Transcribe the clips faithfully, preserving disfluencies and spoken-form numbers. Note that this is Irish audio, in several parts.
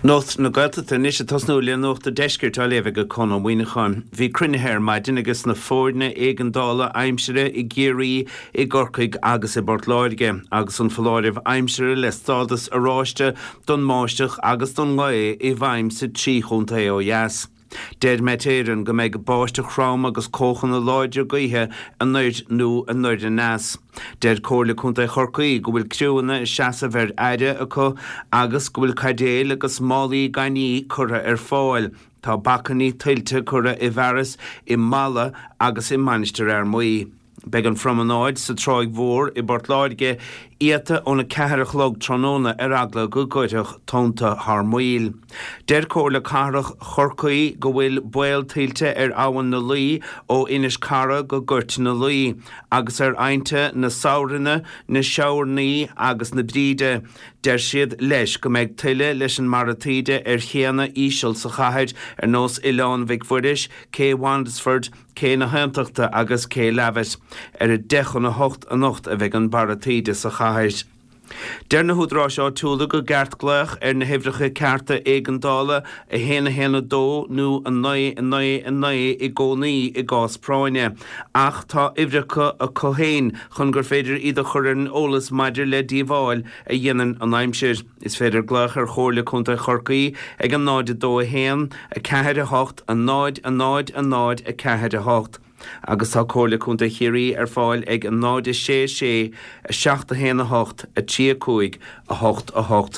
Nocht na gata is het tosnúlia nocht de deisgir tá leve go con an winachan. Bhí crinnehéir maidin agus na fórne éigendála aimsere i géirí i gorcaig agus i Bortláirige agus an falláirih aimsere le stádas aráiste don máisteach agus don ngae i bhaim sa trí chunta ó jas. Dead metéiren go méid báiste chrám agus cóchan na láidir gaithe an nuid nó an nuid an nás. Dead cóirla chunta chorcaí go bhfuil criúna i seasa bhar aire acu agus go bhfuil caidéil agus málaí ganí cura ar fáil. Tá bacaní tuilte cura i bhearas i mala agus i manisteir ar muí. Beg an fromanáid sa tráig mhór i Bortláirige íata óna ceithreach log tróna ar agla go goiteach tónta thar muil. Deir cóirla carach chorcaí go bhfuil buil tuilte ar áhan na luí ó inis cara go gurt na luí, agus ar ainte na saoranna, na seoirnaí agus na bríide. Der siad leis go méid tuile leis an maratíide ar chéana íseal sa chaid ar nós Ileán Vigfuris, cé Wandesford, cé na haimteachta agus cé levis ar a dechan na hocht a nocht a bheith an baratíide sa chaid. Der na húdrá seo túla go gart gleach ar na hifricha carta éigendála a héna héna dó nó an nai an nai an nai i gcónaí i gás práine. Ach tá ifricha a cohéin chun gur féidir iad a churann ólas maidir le díomháil a dhéanaan an aimsir. Is féidir gleach ar chóirla chunta chorcaí ag an náid a dó a héan a ceithid a hocht a náid a náid a náid a ceithid a hocht. Agus tá cóirla chunta chiaí ar fáil ag an náid a sé sé a seacht a héana a hocht a trí cúig a hocht a hocht.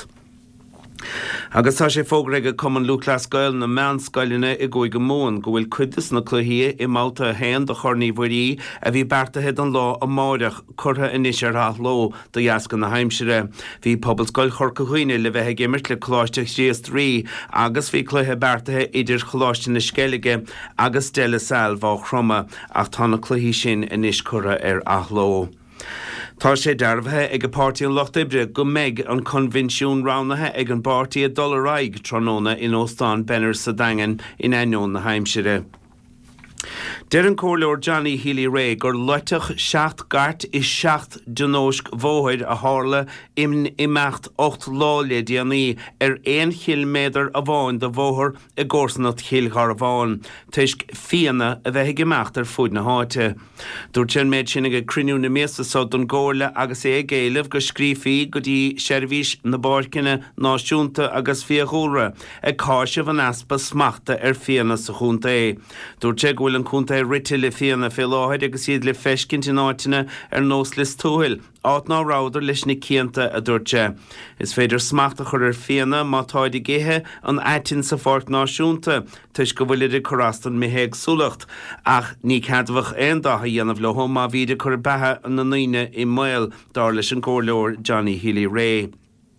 Agus tá sé fógraige cum an lúclas gail na meán scailina i gcuig go móin go bhfuil cuidas na cluthaí i Malta a héan do chornaí bhuirí a bhí beartaithe an lá a máireach curtha inis ar rath ló do dheascan na haimsire. Bhí pobl scoil chorca chuoine le bheithe gimmert le chláisteach síos trí agus bhí cluthe beartaithe idir chláiste na sceige agus deile saoil bhá chroma ach tá na cluthaí sin inis curtha ar ath ló. Tá sé darbhathe ag a pártaí an Locht Ibre go méid an convinisiún ránathe ag an pártaí a dulraig tróna in Óstán Benner sa dagan in Ainneoin na haimsire. Deir an cóirleoir Johnny Healy-Rae gur leiteach seacht gart is seacht donóisc bhóid a hála im imeacht ocht láile díanaí ar éon chiilméadar a bháin de bhóthir i gcósanat chiilchar a bháin, tuisc fianna a bheith gimeacht ar fud na háite. Dúirt sin méid sin go criniú na méasa sa don ggóirla agus é géalamh go scrífií go dtí seirbhís na báircinne náisiúnta agus fiachúra ag cáisih an aspa smachta ar fianna sa chúnta é. Dúirt sé go bhfuil an cúnta rite le fianna fé láthid agus iad le feiscint in áitina ar nós lis túil. Áit ná ráidir leis na cianta a dúirte. Is féidir smachta chur ar fianna má táid i ggéthe an aitin sa fort náisiúnta, tuis go bhfuil idir chorastan méhéag súlacht, ach ní cadmhah aon dátha dhéanamh le hom má bhíidir chur bethe an na naoine i mbail dar leis an cóirleoir Johnny Healy-Rae.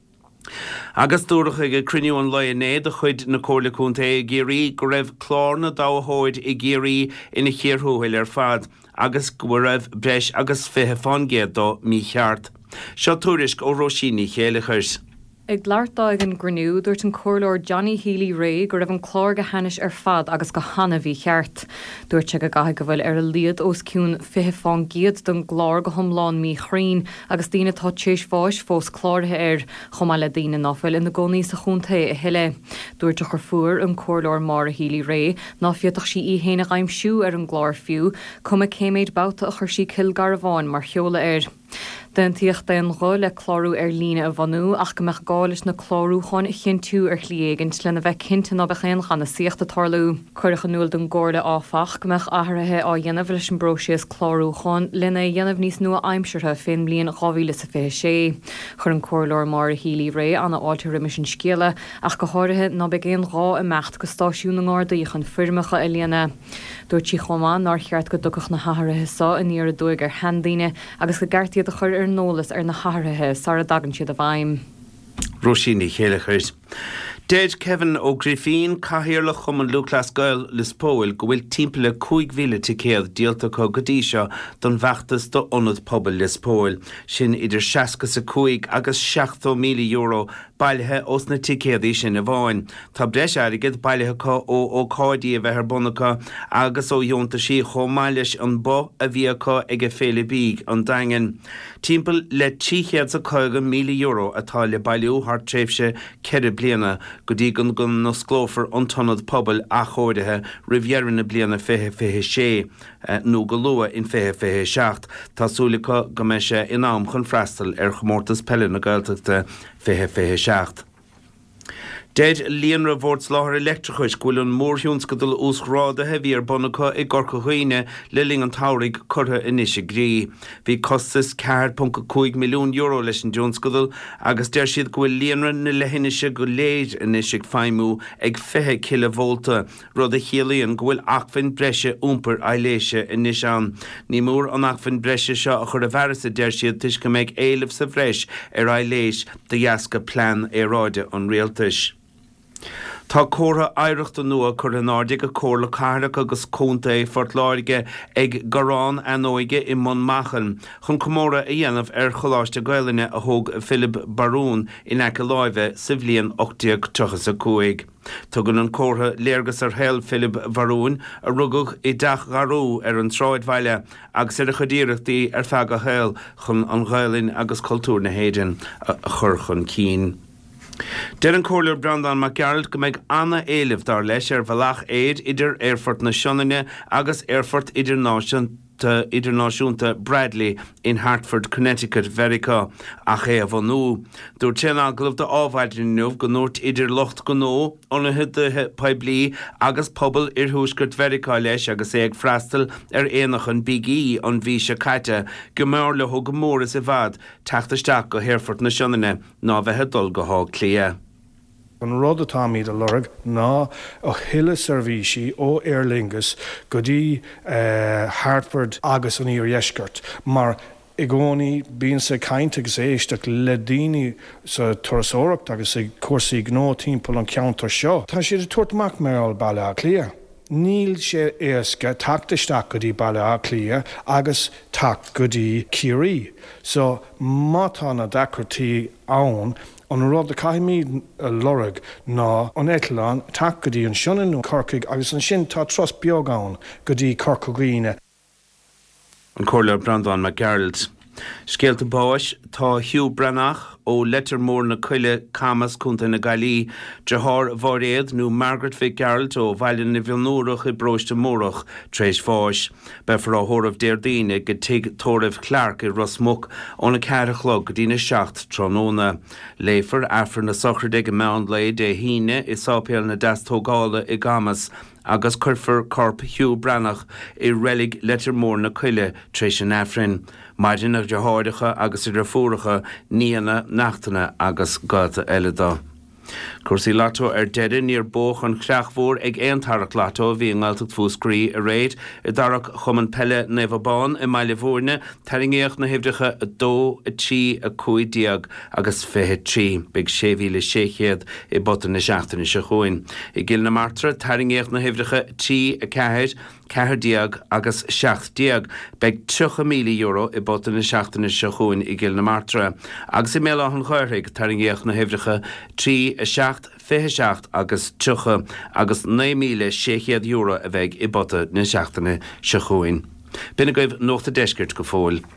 Agus dúracha go criniú an leonnéad a chuid na cóirla chunta i géirí go raibh chlárna dáthóid i géirí ina chéarthúil ar fad, agus go raibh breis agus fithe fáingéad do mí cheart. Seo túrisc ó Róisíní chéalachas. Ag leartá an grinú dúirt an cóirleoir Johnny Healy-Rae go raibh an chlár go hanis ar fad agus go hana bhí cheart. Dúirt se go gaithe go bhfuil ar a liad os ciún fithe fáin giad don glár go thomláin mí chrín agus daoine tá tééis fáis fós chláirthe ar chomáile daoine náfuil in na gcónaí sa chúnta i heile. Dúirt a chur fuair an cóirleoir Máire Healy-Rae ná fiotach sí í héna aimsiú ar an glár fiú cuma céméid bouta a chur sí Kilgar a bháin mar cheola air. Den tíocht den rá le chlárú ar lína a bhanú ach go meach gáis na chlárú chuin i chin tú ar chliégant lena bheith cinnta ná bechéan gan na síocht a tarlú. Cuircha nuil don gcóirla áfach go meach áthrathe á dhéanamh leis an brosíos chlárú chuin lena dhéanamh níos nua aimseirthe fin blion gáhíle sa fé sé. Chur an cóirleoir Máire Healy-Rae anna áilte rimis an scéala ach go háirithe ná begéon rá i mecht go stáisiún na gádaí chun firmacha a léana. Dúirt sí chomá ná cheart go dugach na hathairthe sa in níor a dúig ar hendaine agus go gartíad a chur ar nólas ar na hathairthe sara dagan siad a bhaim. Róisíní chéalachas. Dead Kevin O'Griffin cahiirla chum an lúclas gail lispóil go bhfuil timpealle cúig mhíle ticéad díalta có godí seo don bheachtas do ionad pobal lispóil. Sin idir seasca sa cúig agus seachtó míle euro bailthe os na ticéadaí sin a bháin. Tá breis airigid bailthe có ó ó cáidí a bheith ar bunacha agus ó dheonta sí chomáilis an bo a bhí acu ag a féle bíg an daingan. Timpeall le tíchéad sa cúige míle euro atá le bailú thart tréimhse ceithre bliana go dtí gon gon nó sclófar antonad pobl a chóirithe rivieran na bliana fiche fiche sé nó go lua in fiche fiche seacht. Tásúlacha go me sé in am chun freistal ar chomórtas pelle na Gaeltachta fiche fiche seacht. Dead líon ra bhórt láthir electrichis gúil an mórthúns go dul úsráda heavy ar bonacha i gorcha chuoine le ling an táraigh curtha inisise grí. Bhí costas ceart pumpa cúig milliún euro leis an Jones go dul agus deir siad gúil líonra na lehinise go léir inisise feimú ag fiche kilovolta rud a chéalaíon gúil achfinn breise úmpar eiléise inis an. Ní mór an achfinn breise seo a chur a bharasa deir siad tuis go méid éileh sa bhreis ar eiléis de dheasca plán éráide an réaltais. Tá córa éireachta nua chur an áirdigh a córa cáireach agus cónta é fortláirige ag garrán anóige i món machan chun comóra a dhéanamh ar choláiste Gaeilge a thug Philip Barún in aice láimhe sa bhliain ochtaíoch tuchas a cuaig. Tugann an córa léargas ar heil Philip Barún a rugadh i dach garú ar an tráidmhaile agus ar a chodíireachtaí ar feadh a heil chun an Ghaeilín agus cultúr na héidean a chur chun cín. Der an cóir Brandan McGarald go méid anna éileh dar leis ar bhealach éid idir Airfort na Seanine agus Airfort idirnáisiúnta idirnáisiúnta Bradley in Hartford, Connecticut, Verica a ché a bhanú. Dúir tena glubh de ábhaidrinúh go nóirt idir locht go nó onathe de peblií agus pobl ar thuaisgurt Verica leis agus é ag freastal ar éanach an bigí an bhí se caite go mór le thug móras i bhd teachtasteach go Airfort na Seanine ná bheitthe dul go hág clia. An rud atá míad a lorg ná ó thuile servísí ó Aer Lingus go dtí uh, Hartford agus an íor Eisgurt, mar i gcónaí bíonn sa caint agus éisteach le daoine sa turasóireacht agus i cuasaí gnó timpeall an ceantar seo. Tá siad a tuairtach meall baile a clia. Níl sé éasca tactaisteach go dtí baile a clia agus tacht go dtí Ciarí. So má tá na dacrtaí ann an rud a caiimí lorg ná an Eitleán tak go dtí an Seananú Corcaigh agus an sin tá tros beag ann go dtí Corcaghoine. An cóir Brandan McGarald. Scéalta báis tá Hugh Brannach ó Lettermór na Cuile Camas cúnta na Gailí de thar Bháréad nó Margaret Fitzgerald ó Bhailinn na Bhilnúrach i Bróiste Mórach tréis fáis. Befar á thóramh Déirdaoine go tuig Tóramh Clark i Rosmuc ó na Cearachlog go dtí na seacht tróna. Léifar afar na sochraide go meán le de híine i sápéal na dastógála i Gamas agus curfar corp Hugh Brannach i Relic Lettermór na Cuile tréis an Afrin. Maidin ar de háidecha agus idir fúracha níana nachtainna agus gata eile dá. Cusaí lato ar deire níor bóch an chreachmhór ag éontarach lato bhí an gáilteacht fúscrí a réid i dtarach chum an pelle Nevabán i Maile Mhórne taringéoch na hibhdecha a dó a trí a cúig diag agus fithe trí beag sé mhíle séchéad i botan na seachtainna se chuin. I gCill na Martra taringéoch na hibhdecha trí a ceithid ceithir diag agus seacht diag beag tucha míle euro i botan na seachtainna se chuin i gCill na Martra. Agus i méile an chuirthaigh taringéoch na hibhdecha trí a seacht fiche seacht agus tucha agus naoi míle séchéad euro a bheith i bota na seachtainna se chuin. Bina goibh nóta deisgirt go fóil.